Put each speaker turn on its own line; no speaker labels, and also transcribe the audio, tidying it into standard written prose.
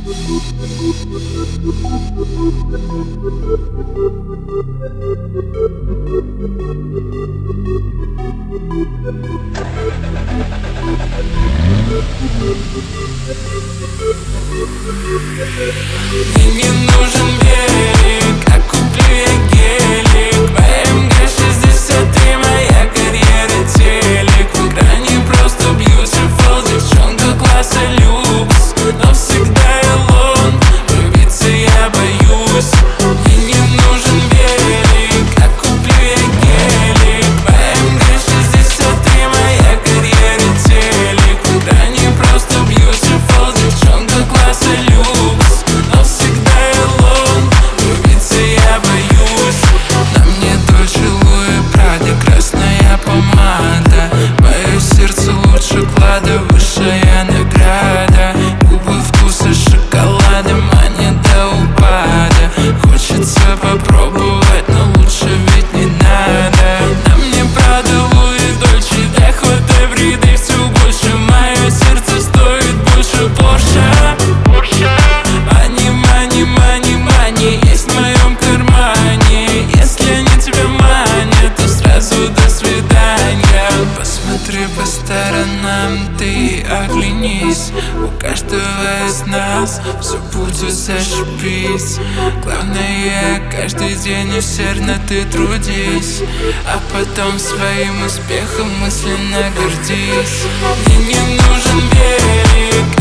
Мне не нужен велик, а куплю я гелик. В АМГ-63 моя карьера телек. В экране просто beautiful, девчонка класса люкс. Но всегда alone, влюбиться я боюсь. Мне не нужен велик, а куплю я гелик. В АМГ-63 моя карьера телек. В экране просто beautiful, девчонка класса люкс. Но всегда alone, влюбиться я боюсь. На мне Дольче Луи Прада, красная помада. Мое сердце лучше клада, высшая награда. Губы вкуса шоколада, манит до упада. Хочется попробовать, но лучше ведь не надо. На мне Прада, Луи, Дольче, да хватай в ряды все больше. Мое сердце стоит больше Порша. Мани, мани, мани, мани есть в моем кармане. Если они тебя манят, то сразу до свидания. Посмотри по сторонам, ты оглянись. У каждого из нас все будет зашибись. Главное, каждый день усердно ты трудись, а потом своим успехом мысленно гордись. Мне не нужен велик,